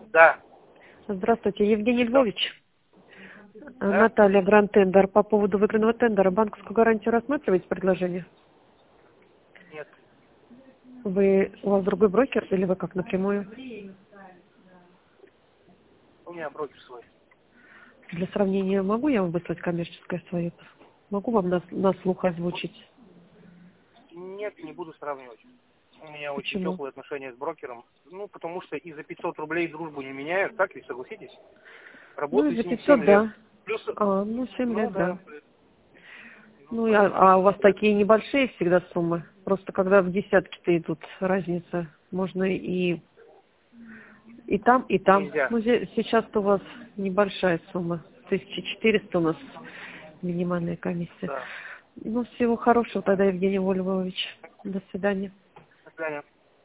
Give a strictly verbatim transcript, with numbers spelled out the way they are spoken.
Да. Здравствуйте, Евгений Львович. Да? Наталья, Гранд Тендер. По поводу выигранного тендера. Банковскую гарантию рассматриваете предложение? Нет. Вы, у вас другой брокер или вы как, напрямую? У меня брокер свой. Для сравнения, могу я вам выслать коммерческое свое? Могу вам на, на слух озвучить? Нет, не буду сравнивать. У меня очень Почему? теплые отношения с брокером. Ну, потому что и за пятьсот рублей дружбу не меняют, так ведь, согласитесь? Ну, Работаю из-за с ним семь пятисот, лет. да. Плюс, А, ну, семь ну лет, да. да. Ну, Ну, я, поэтому... а у вас такие небольшие всегда суммы? Просто когда в десятки-то идут разница, можно и, и там, и там. Нельзя. Ну, зе- сейчас-то у вас небольшая сумма. тысяча четыреста у нас минимальная комиссия. Да. Ну, всего хорошего тогда, Евгений Львович. До свидания. До свидания.